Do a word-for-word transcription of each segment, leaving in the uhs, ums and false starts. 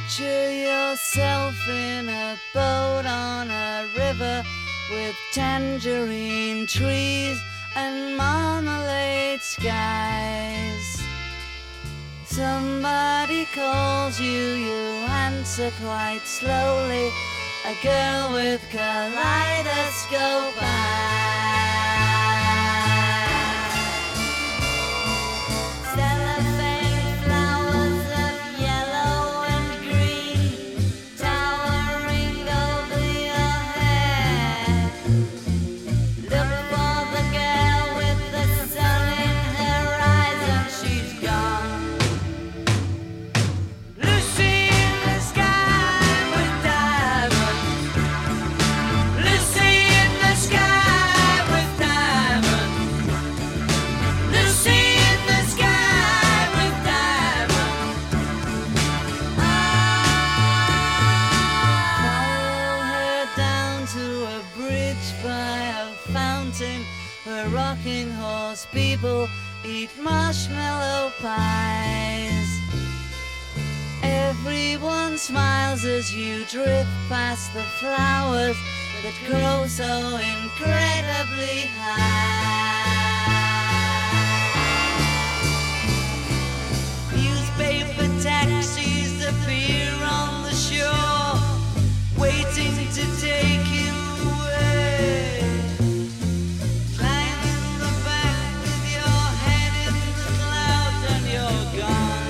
Picture yourself in a boat on a river with tangerine trees and marmalade skies. Somebody calls you, you answer quite slowly. A girl with kaleidoscope eyes. Cellophane flowers of yellow and green towering over your head. Look for the girl with the sun in her eyes and she's gone. Lucy in the sky with diamonds. Lucy in the sky with diamonds. Lucy in the sky with diamonds. Follow her down to a bridge by a fountain where rocking horse people eat marshmallow pies. Everyone smiles as you drift past the flowers that grow so incredibly high. Newspaper taxis appear on the shore, waiting to take you away. Climb in the back with your head in the clouds and you're gone.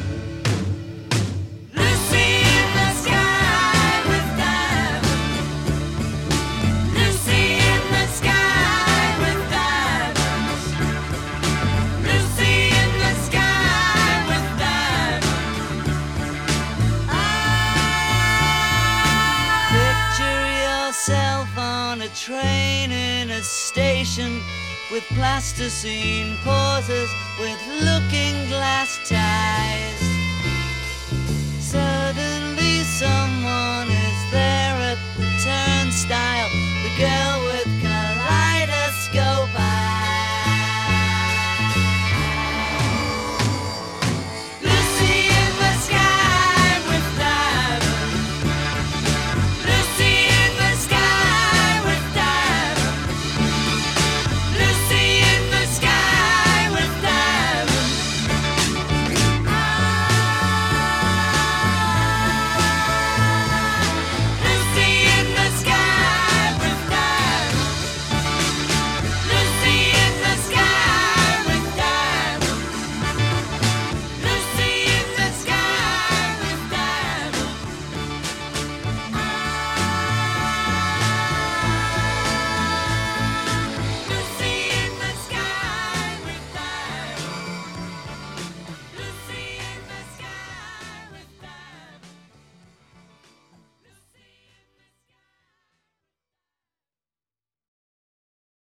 Lucy in the sky with diamonds. Lucy in the sky with diamonds. Lucy in the sky with diamonds. Picture yourself on a train in a station with plasticine porters with looking glass ties. Suddenly someone